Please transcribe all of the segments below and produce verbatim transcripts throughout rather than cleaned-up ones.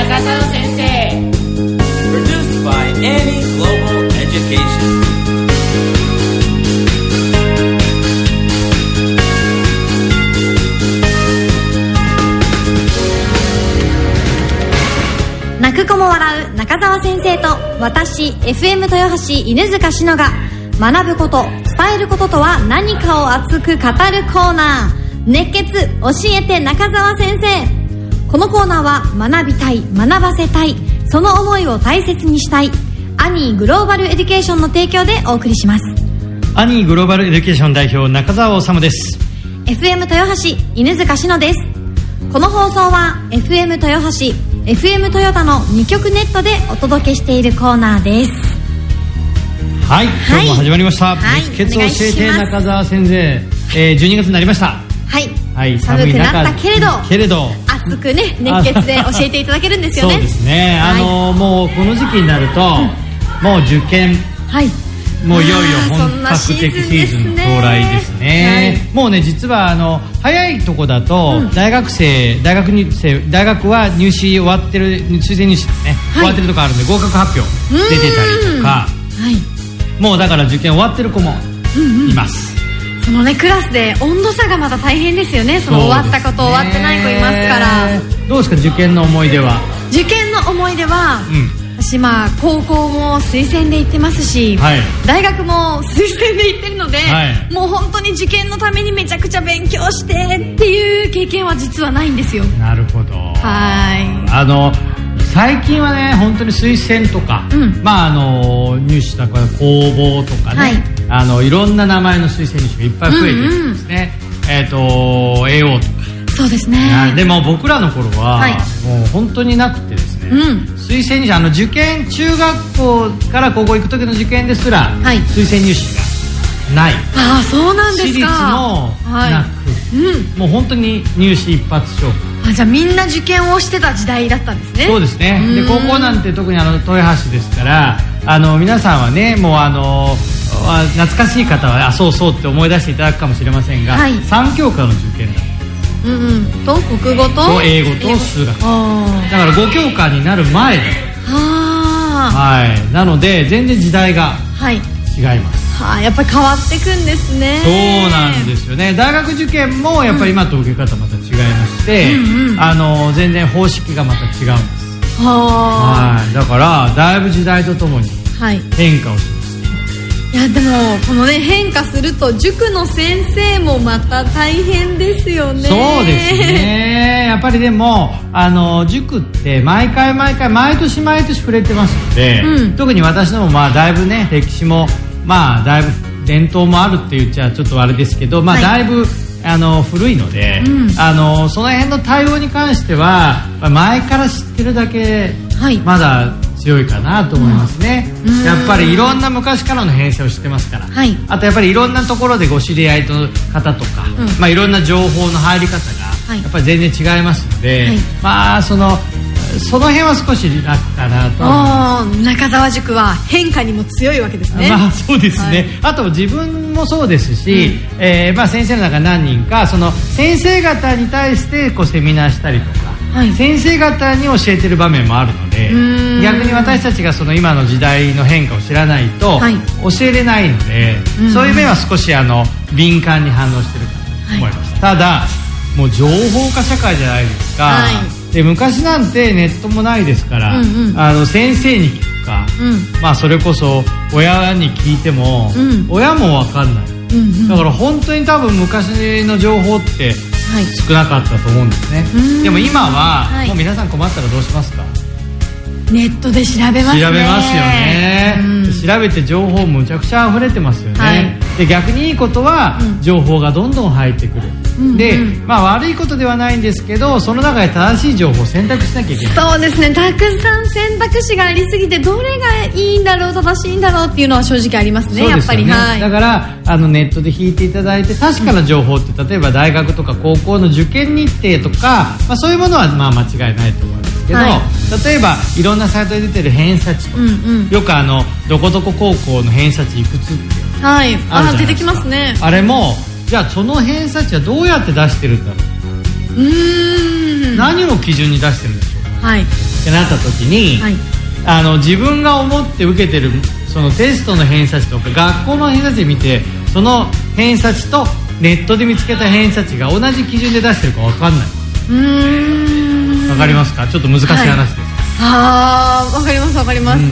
中澤先生 Produced by Annie Global Education。 泣く子も笑う中澤先生と私 エフエム 豊橋犬塚志乃が学ぶこと、伝えることとは何かを熱く語るコーナー、熱血教えて中澤先生。このコーナーは学びたい、学ばせたい、その思いを大切にしたいアニーグローバルエデュケーションの提供でお送りします。 アニーグローバルエデュケーション代表中澤修です。 エフエム 豊橋犬塚志乃です。この放送は エフエム 豊橋、エフエム トヨタのに局ネットでお届けしているコーナーです。 はい、今日も始まりました、 はい、 熱血を教えて中澤先生、えー、じゅうにがつになりました。 はい、 はい、 寒くなったけれどけれど熱くね、熱血で教えていただけるんですよね。 そうですね、 はい、 あのー、もうこの時期になると、うん、もう受験、 はい、 もういよいよ本格的シーズンの到来ですね。はい、もうね、実はあの早いとこだと、うん、大学生大学に生大学は入試終わってる、推薦入試ですね、はい、終わってるとこあるんで合格発表出てたりとか、はい、もうだから受験終わってる子もいます。 うんうん、そのね、クラスで温度差がまた大変ですよね。その終わった子と終わってない子いますから。 どうですか、受験の思い出は。 受験の思い出は、うん、私まあ高校も推薦で行ってますし、はい、大学も推薦で行ってるので、はい、もう本当に受験のためにめちゃくちゃ勉強してっていう経験は実はないんですよ。 なるほど。 はい、 あの最近はね、本当に推薦とか、うん、まああの入試とか公募とかね、はい、あのいろんな名前の推薦入試がいっぱい増えてるんですね。うんうん、えっ、ー、と エーオー とか。 そうですね。 でも僕らの頃は、はい、もう本当になくてですね、うん、推薦入試、あの受験、中学校から高校行く時の受験ですら、はい、推薦入試がない。 ああ、そうなんですか。 私立もなく、はい、うん、もう本当に入試一発勝負。 あ、じゃあみんな受験をしてた時代だったんですね。 そうですね。で高校なんて特にあの豊橋ですから、あの皆さんはね、もうあの懐かしい方はあそうそうって思い出していただくかもしれませんが、はい、さん教科の受験だった。 うんうん、と国語 と, と英語と数学だからご教科になる前だ。は、はい、なので全然時代が違います。 はあ、やっぱり変わっていくんですね。 そうなんですよね。大学受験もやっぱり今と受け方また違いまして、うんうん、あの全然方式がまた違うんです。は、はい、だからだいぶ時代とともに変化をします。 いやでもこのね、変化すると塾の先生もまた大変ですよね。 そうですね。やっぱりでもあの塾って毎回毎回毎年毎年触れてますので、うん、特に私どもまあだいぶね、歴史もまあだいぶ伝統もあるって言っちゃちょっとあれですけど、まあだいぶ、はい、あの古いので、うん、あのその辺の対応に関しては前から知ってるだけ、はい、まだ強いかなと思いますね。うん、やっぱりいろんな昔からの編成を知ってますから、はい、あとやっぱりいろんなところでご知り合いの方とか、うん、まあ、いろんな情報の入り方がやっぱり全然違いますので、はい、まあそのその辺は少し楽かなと思います。 中澤塾は変化にも強いわけですね。 まあそうですね。はい、あと自分もそうですし、うん、えー、まあ先生の中何人かその先生方に対してこうセミナーしたりとか、はい、先生方に教えてる場面もあるので、逆に私たちがその今の時代の変化を知らないと教えれないので、はい、そういう面は少しあの敏感に反応してるかと思います。はい、ただもう情報化社会じゃないですか。はい、で昔なんてネットもないですから、うんうん、あの先生に聞くか、うん、まあそれこそ親に聞いても、うん、親も分かんない、うんうん、だから本当に多分昔の情報って少なかったと思うんですね。はい、でも今は、はい、もう皆さん困ったらどうしますか？ ネットで調べますね。 調べますよね。うん、調べて情報むちゃくちゃ溢れてますよね。はい、で逆にいいことは、うん、情報がどんどん入ってくる。うん、で、まあ悪いことではないんですけど、その中で正しい情報を選択しなきゃいけない。 そうですね。たくさん選択肢がありすぎてどれがいいんだろう、正しいんだろうっていうのは正直ありますね。やっぱり、はい、 だからあのネットで引いていただいて確かな情報って、うん、例えば大学とか高校の受験日程とか、まあ、そういうものはまあ間違いないと思いますけど、はい、例えばいろんなサイトで出てる偏差値とか、うんうん、よくあのどこどこ高校の偏差値いくつって、 はい、あ出てきますね。 あれもじゃあその偏差値はどうやって出してるんだろう、うーん何を基準に出してるんでしょうか。 はい、 ってなった時に、はい、あの自分が思って受けてるそのテストの偏差値とか学校の偏差値見て、その偏差値とネットで見つけた偏差値が同じ基準で出してるか分かんない。 うーん、 分かりますか？ちょっと難しい話です、はい、 あー、分かります分かります、うん、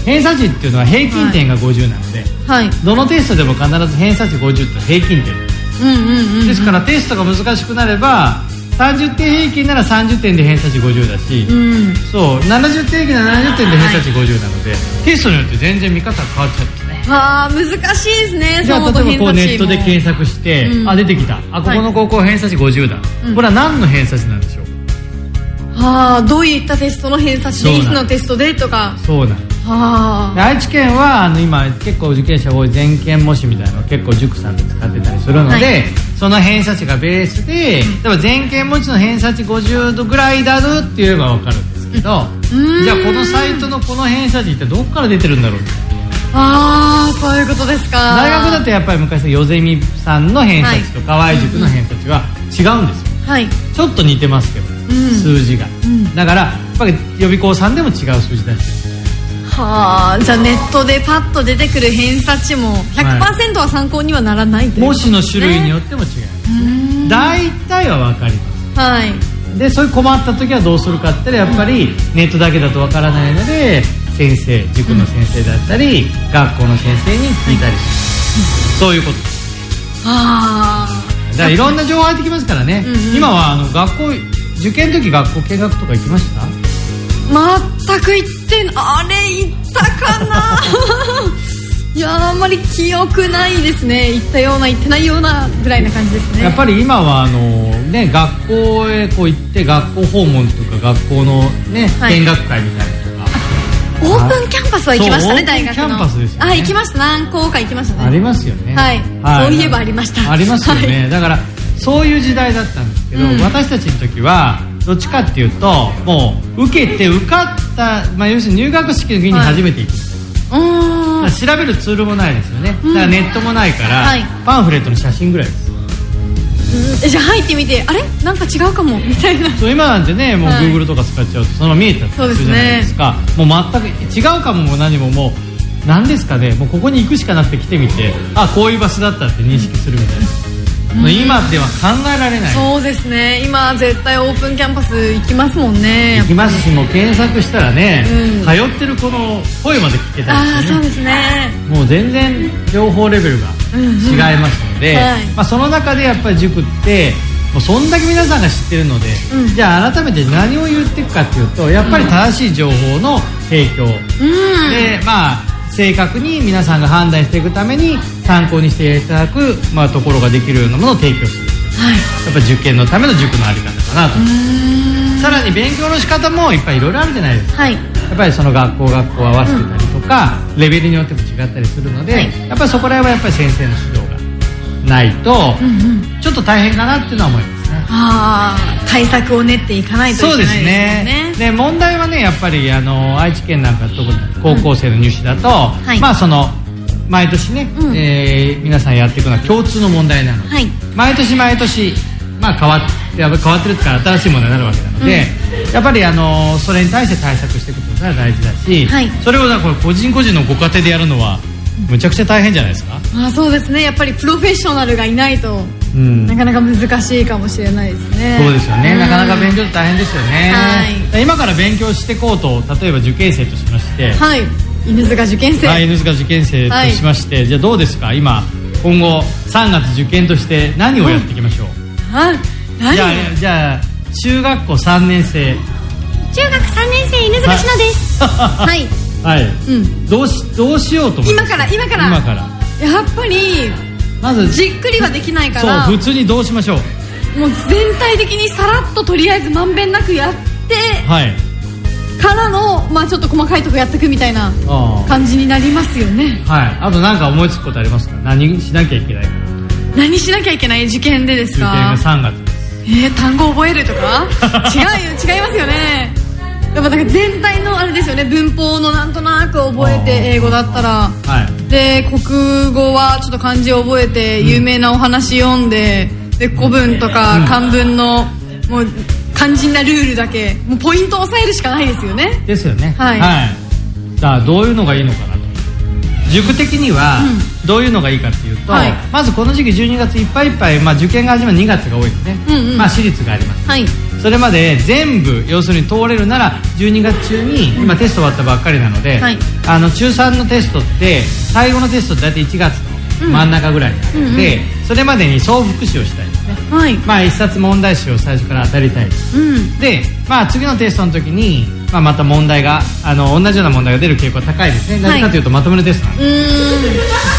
偏差値っていうのは平均点がごじゅうなので、はい、どのテストでも必ず偏差値ごじゅうって平均点、うんうんうんうん、ですからテストが難しくなればさんじゅってん平均ならさんじゅってんで偏差値ごじゅうだし、うん、そうななじゅってん平均ならななじゅってんで偏差値ごじゅうなので、はい、テストによって全然見方が変わっちゃうんですね。 あー、難しいですね。 じゃあ例えばこうネットで検索して、うん、あ出てきた、あここの高校偏差値ごじゅうだ、はい、これは何の偏差値なんでしょう。 はあ、どういったテストの偏差値でいつのテストでとか。 そうなんです。はあ、愛知県はあの今結構受験者多い全県模試みたいなのを結構塾さんで使ってたりするので、はい、その偏差値がベースで、例えば全県模試の偏差値ごじゅうどぐらいだるって言えば分かるんですけど、じゃあこのサイトのこの偏差値ってどこから出てるんだろうって。 ああ、そういうことですか。 大学だとやっぱり昔ヨゼミさんの偏差値と河合塾の偏差値は違うんですよ、はい、ちょっと似てますけど、うん、数字が、うん、だからやっぱり予備校さんでも違う数字出してる。 はあ、じゃあネットでパッと出てくる偏差値も ひゃくパーセント は参考にはならないという、 模試の種類によっても違います。大体は分かります、はい、でそういう困った時はどうするかって言ったらやっぱりネットだけだと分からないので先生、塾の先生だったり、うん、学校の先生に聞いたり、うん、そういうことです。ああ、だからいろんな情報入ってきますからね、うんうん、今はあの学校受験の時学校見学とか行きました？ 全く行ってん、あれ行ったかないや、あんまり記憶ないですね。行ったような行ってないようなぐらいな感じですね。 やっぱり今はあの、ね、学校へこう行って学校訪問とか学校の、ね、はい、見学会みたいなとか、 オープンキャンパスは行きましたね。大学のキャンパスですよね。 あ、行きました。何校か行きましたね。 ありますよね、 はい、はい、そういえばありました。 ありますよね、はい、だからそういう時代だったんですけど、うん、私たちの時はどっちかっていうともう受けて受かった、まあ、要するに入学式の日に初めて行く、はい、調べるツールもないですよね、うん、だからネットもないから、はい、パンフレットの写真ぐらいです。 うん、じゃあ入ってみてあれなんか違うかもみたいな。 そう今なんてねもう Google とか使っちゃうとそのまま見えたりするじゃないですか。そうですね、もう全く違うかもも何ももう何ですかね、もうここに行くしかなくて来てみて、あこういう場所だったって認識するみたいな、うん、今では考えられない。 そうですね、今絶対オープンキャンパス行きますもんね。 行きますし、もう検索したらね、うん、通ってる子の声まで聞けたりして、ね、 あそうですね、 もう全然情報レベルが違いますので、うんうんはい、まあ、その中でやっぱり塾ってもうそんだけ皆さんが知ってるので、うん、じゃあ改めて何を言っていくかっていうと、やっぱり正しい情報の提供、うん、でまあ正確に皆さんが判断していくために参考にしていただく、まあ、ところができるようなものを提供する、はい、やっぱり受験のための塾のあり方かなと。さらに勉強の仕方もいっぱいいろいろあるじゃないですか、はい、やっぱりその学校学校合わせてたりとか、うん、レベルによっても違ったりするので、はい、やっぱりそこら辺はやっぱり先生の指導がないと、うんうん、ちょっと大変かなっていうのは思いますね。 あ対策を練っていかないといけないですよね。 そうですね。で問題はねやっぱりあの愛知県なんか特に高校生の入試だと、うんはい、まあその毎年ね、うんえー、皆さんやっていくのは共通の問題なので、はい、毎年毎年、まあ、変わってやっぱ変わってるってから新しい問題になるわけなので、うん、やっぱりあのそれに対して対策していくことが大事だし、はい、それをだから個人個人のご家庭でやるのはむちゃくちゃ大変じゃないですか。 あそうですね、やっぱりプロフェッショナルがいないと、うん、なかなか難しいかもしれないですね。 そうですよね、なかなか勉強って大変ですよね、はい、今から勉強していこうと例えば受験生としまして、 はい、犬塚受験生、 はい、犬塚受験生としまして、はい、じゃあどうですか今今後さんがつ受験として何をやっていきましょう、 はい、何じゃあじゃあ中学校さんねん生、 中学さんねん生犬塚志乃ですはいはい、うん、どうしどうしようと思います。 今から今から今からやっぱりまずじっくりはできないから、 そう普通にどうしましょう。 もう全体的にさらっととりあえずまんべんなくやって、はい、からのまあちょっと細かいとこやっていくみたいな感じになりますよね。 はい。あと何か思いつくことありますか。何しなきゃいけないか。 何しなきゃいけない受験でですか。 受験がさんがつです。 えー、単語覚えるとか違うよ違いますよね。やっぱなんか全体のあれですよね、文法のなんとなく覚えて英語だったら、はい、で国語はちょっと漢字を覚えて有名なお話読んで、うん、で古文とか漢文のもう肝心なルールだけもうポイントを押さえるしかないですよね。 ですよね。 はい、 はい、じゃあどういうのがいいのかなと。塾的にはどういうのがいいかっていうと、はい、まずこの時期じゅうにがついっぱいいっぱい、まあ、受験が始まるにがつが多いですね、うんうん、まあ、私立があります、はい、それまで全部要するに通れるならじゅうにがつ中に、今テスト終わったばっかりなので、はい、あの中さんのテストって最後のテストって大体いちがつの真ん中ぐらいなので、うんうんうん、それまでに総復習をしたいですね、はい、まあ、一冊問題集を最初から当たりたいです、うん、で、まあ、次のテストの時に、まあ、また問題があの同じような問題が出る傾向が高いですね。なぜかというと、まとめるテストなんです、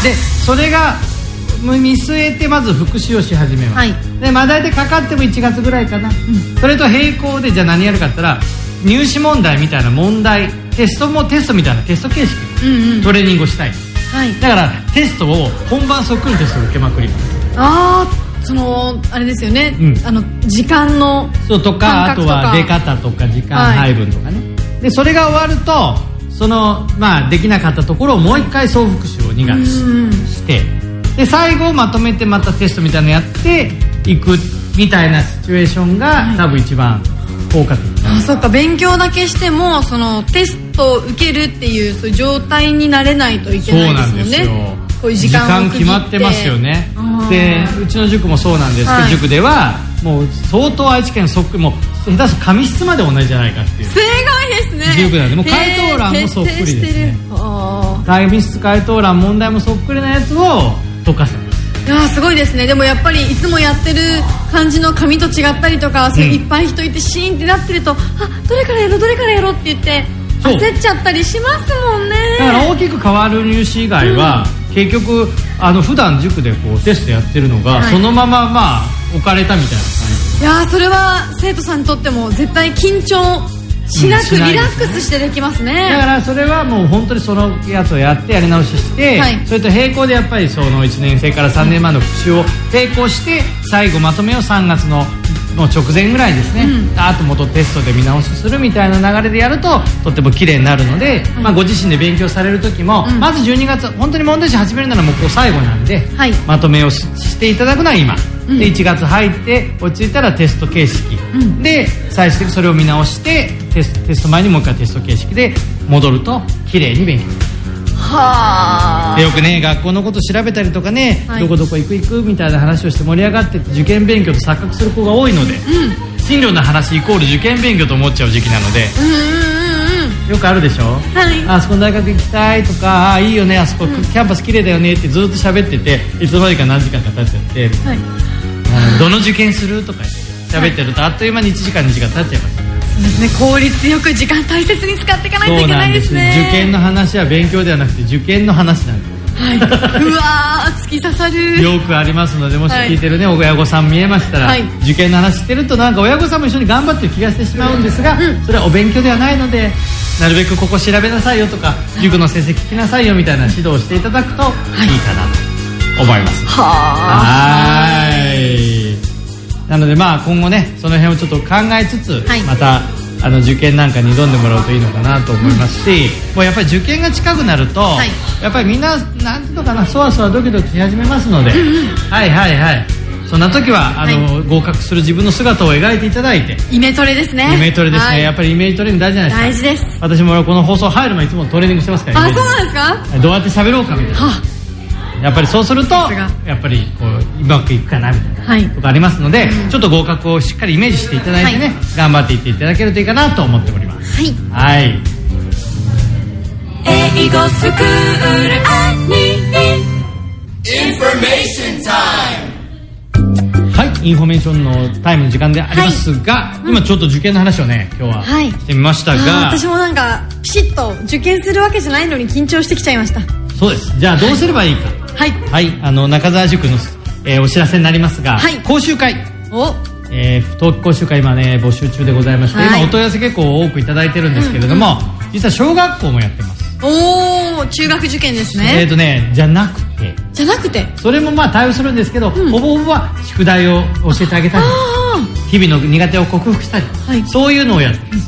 でそれが見据えてまず復習をし始めます、はい、で、まあ、大体かかってもいちがつぐらいかな、うん、それと並行でじゃあ何やるかって言ったら入試問題みたいな問題、テストもテストみたいなテスト形式、うんうん、トレーニングをしたい、はい、だからテストを本番そっくりのテストを受けまくります。 ああ、そのあれですよね、うん、あの時間のそうとか、あとは出方とか時間配分とかね、はい、でそれが終わるとその、まあ、できなかったところをもう一回総復習をにがつして、で最後まとめてまたテストみたいなのやっていくみたいなシチュエーションが、はい、多分一番効果的な。 あ、そっか、勉強だけしてもそのテストを受けるっていう、そういう状態になれないといけないですもんね。そうなんですよ。こういう時間を区切って、時間決まってますよね。でうちの塾もそうなんですけど、はい、塾ではもう相当愛知県そっくり、もう下手すると紙質まで同じじゃないかっていう、 すごいですね。 塾なんでもう回答欄もそっくりですね。紙質回答欄問題もそっくりなやつを解かせます。 いやすごいですね。でもやっぱりいつもやってる感じの紙と違ったりとか、うん、そういっぱい人いてシーンってなってると、あ、どれからやろうどれからやろうって言って焦っちゃったりしますもんね。 だから大きく変わる入試以外は、うん、結局あの普段塾でこうテストやってるのが、はい、そのまままあ置かれたみたいな感じ。 いやそれは生徒さんにとっても絶対緊張しなく、うん、リラックスしてできますね。 だからそれはもう本当にそのやつをやってやり直しして、はい、それと並行でやっぱりそのいちねん生からさんねんまえの復習を並行して最後まとめをさんがつのの直前ぐらいですね、うん、あと元テストで見直しするみたいな流れでやるととっても綺麗になるので、うん、まあ、ご自身で勉強される時も、うん、まずじゅうにがつ本当に問題集始めるならもうこう最後なんで、はい、まとめを し, していただくのは今、うん、でいちがつ入って落ち着いたらテスト形式、うん、で最終的にそれを見直してテスト、テスト前にもう一回テスト形式で戻ると綺麗に勉強できる。はあ、よくね学校のこと調べたりとかね、はい、どこどこ行く行くみたいな話をして盛り上がって受験勉強と錯覚する子が多いので、うん、進路の話イコール受験勉強と思っちゃう時期なので、うんうんうん、よくあるでしょ、はい、あそこの大学行きたいとか、あいいよねあそこ、うん、キャンパス綺麗だよねってずっと喋ってて、いつの間にか何時間か経っちゃって、はい、どの受験するとか喋ってるとあっという間にいちじかんにじかん経っちゃいます。 そうですね、効率よく時間大切に使っていかないといけないですね。 受験の話は勉強ではなくて受験の話なんです、 はい、うわー突き刺さる。 よくありますので、もし聞いてるね、はい、親御さん見えましたら、はい、受験の話してるとなんか親御さんも一緒に頑張ってる気がしてしまうんですが、うん、それはお勉強ではないのでなるべくここ調べなさいよとか塾の成績聞きなさいよみたいな指導をしていただくといいかなと思います。はーい。なのでまあ今後ねその辺をちょっと考えつつ、はい、またあの受験なんかに挑んでもらうといいのかなと思いますし、うん、もうやっぱり受験が近くなると、はい、やっぱりみんななんていうのかな、そわそわドキドキし始めますので、うんうん、はいはいはい、そんな時はあの、はい、合格する自分の姿を描いていただいて、 イメトレですね。 イメトレですね、はい、やっぱりイメージトレーニング大事じゃないですか。 大事です。 私もこの放送入る前いつもトレーニングしてますから。 あ、そうなんですか。 どうやって喋ろうかみたいな、はあ、やっぱりそうするとやっぱりこううまくいくかなみたいな、はい、ことありますので、うん、ちょっと合格をしっかりイメージしていただいてね、はい、頑張っていっていただけるといいかなと思っております。はい、はい、英語スクールアニインフォメーションタイム。はい、インフォメーションのタイムの時間でありますが、はい、今ちょっと受験の話をね今日はしてみましたが、 はい、私もなんかピシッと受験するわけじゃないのに緊張してきちゃいました。 そうです。じゃあどうすればいいか、はい、はい、あの中澤塾の、えー、お知らせになりますが、はい、講習会、お、えー、冬季講習会今ね募集中でございまして、はい、今お問い合わせ結構多くいただいてるんですけれども、うんうん、実は小学校もやってます。 おお、中学受験ですね。 えーとねじゃなくてじゃなくてそれもまあ対応するんですけど、うん、ほぼほぼは宿題を教えてあげたり、日々の苦手を克服したり、はい、そういうのをやってます。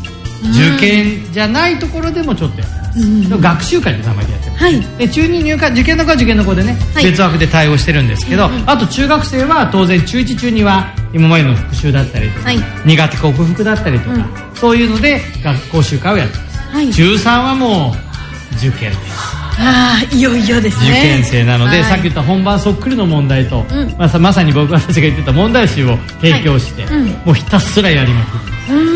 受験じゃないところでもちょっとやってます、うん、学習会って名前でやってます、はい、で中に入会受験の子は受験の子でね、はい、別枠で対応してるんですけど、うんうん、あと中学生は当然中いち中には今までの復習だったりとか、はい、苦手克服だったりとか、うん、そういうので学校集会をやってます、はい、中さんはもう受験です。 ああ、いよいよですね。 受験生なので、はい、さっき言った本番そっくりの問題と、うん、まあ、まさに僕たちが言ってた問題集を提供して、はい、うん、もうひたすらやりまくる、うん、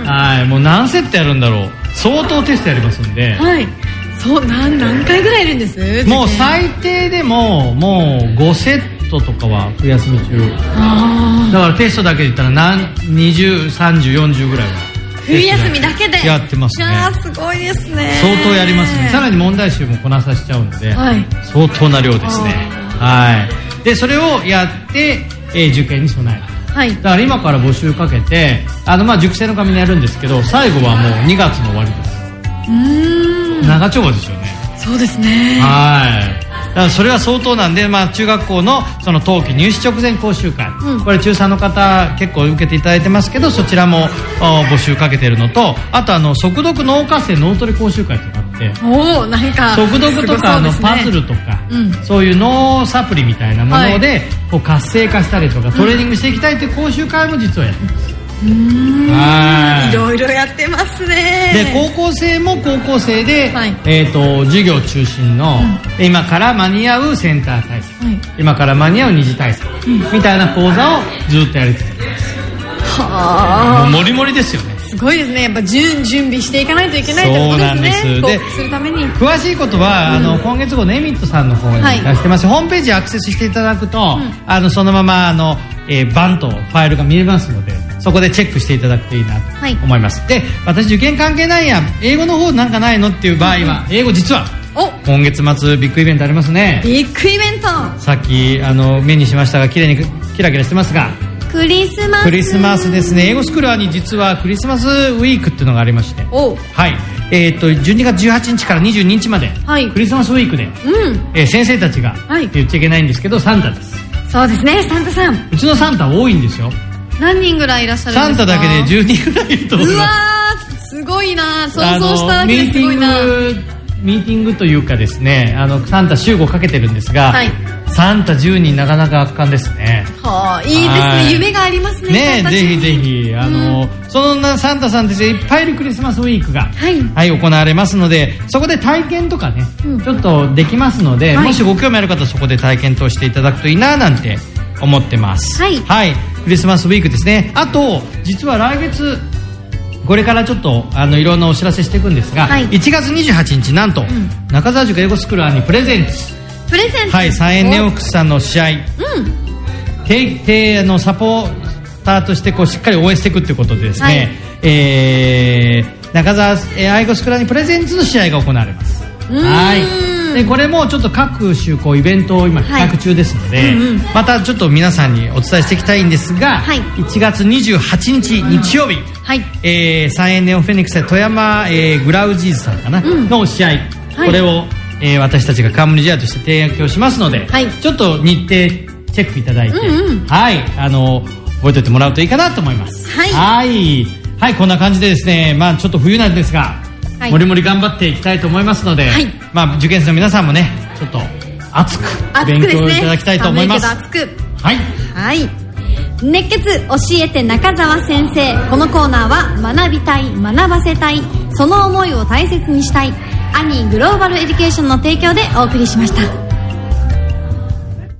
はい、もう何セットやるんだろう、相当テストやりますんで、 はい、そう何何回ぐらいいるんです？ もう最低でももうごセットとかは冬休み中、あ、だからテストだけで言ったら何にじゅう、さんじゅう、よんじゅうぐらいは冬休みだけでやってますね。 あ、すごいですね。 相当やりますね。さらに問題集もこなさせちゃうので、はい、相当な量ですね。はい。でそれをやって、えー、受験に備える。はい。だから今から募集かけて、あのまあ塾生の紙にやるんですけど、最後はもうにがつの終わりです。うーん。長丁場ですよね。 そうですね。 はい。だからそれは相当なんで、まあ、中学校のその冬季入試直前講習会、うん、これ中さんの方結構受けていただいてますけど、そちらも募集かけてるのと、あとあの速読脳活性脳トレ講習会とかあって、 おなんか速読とか、ね、あのパズルとか、うん、そういう脳サプリみたいなもので、はい、こう活性化したりとかトレーニングしていきたいという講習会も実はやってます。 うーん、はい、いろいろやってますね。 で高校生も高校生で、はい、えー、と授業中心の、うん、今から間に合うセンター対策、はい、今から間に合う二次対策、うん、みたいな講座をずっとやり続けてます。はあ、もうモリモリですよね。 すごいですね。やっぱ準準備していかないといけないってことですね。そうなんです。でするために詳しいことは、うん、あの今月号のエミットさんの方に出してます、はい、ホームページアクセスしていただくと、うん、あのそのままあの、えー、バンとファイルが見れますので、そこでチェックしていただくといいなと思います、はい、で私受験関係ないや英語の方なんかないのっていう場合は、うん、英語実は今月末ビッグイベントありますね。 ビッグイベント、 さっきあの目にしましたが綺麗にキラキラしてますが、 クリスマスクリスマスですね。英語スクールに実はクリスマスウィークっていうのがありまして、 お、 はい、えー、とじゅうにがつじゅうはちにちからにじゅうににちまで、はい、クリスマスウィークで、うん、えー、先生たちが、はい、って言っちゃいけないんですけどサンタです。 そうですね、サンタさん。 うちのサンタ多いんですよ。 何人ぐらいいらっしゃるんですか？ サンタだけでじゅうにんぐらいいると思います。 うわー、すごいな、想像しただけですごいな。 ミーティングというかですね、あのサンタ集合かけてるんですが、はい、サンタじゅうにんなかなか圧巻ですね。 はあ、いいですね、夢がありますね。 ね、ぜひぜひあの、うん、そんなサンタさんたちがいっぱいいるクリスマスウィークが、はいはい、行われますので、そこで体験とかね、うん、ちょっとできますので、はい、もしご興味ある方はそこで体験としていただくといいななんて思ってます。はい、はい、クリスマスウィークですね。あと実は来月これからちょっとあのいろんなお知らせしていくんですが、はい、いちがつにじゅうはちにちなんと、うん、中澤塾英語スクールにプレゼンツプレゼンツはい、サンエンネオックスさんの試合、うん、ててのサポーターとしてこうしっかり応援していくっていうことでですね、はい、えー、中澤英語スクールにプレゼンツの試合が行われます。はい、でこれもちょっと各種こうイベントを今企画中ですので、はい、うんうん、またちょっと皆さんにお伝えしていきたいんですが、はい、いちがつにじゅうはちにち日曜日、うん、はい、えー、サンエンネオフェニックス富山、えー、グラウジーズさんかな、うん、の試合、はい、これを、えー、私たちが冠試合として提供しますので、はい、ちょっと日程チェックいただいて、うんうん、はい、あの覚えておいてもらうといいかなと思います。はい、はい、はい、こんな感じでですね、まあちょっと冬なんですが、はい、もりもり頑張っていきたいと思いますので、はい、まあ、受験生の皆さんもねちょっと熱く勉強いただきたいと思います。 熱く、 はい、 はい、熱血教えて中澤先生。このコーナーは学びたい、学ばせたい、その思いを大切にしたいアニーグローバルエデュケーションの提供でお送りしました。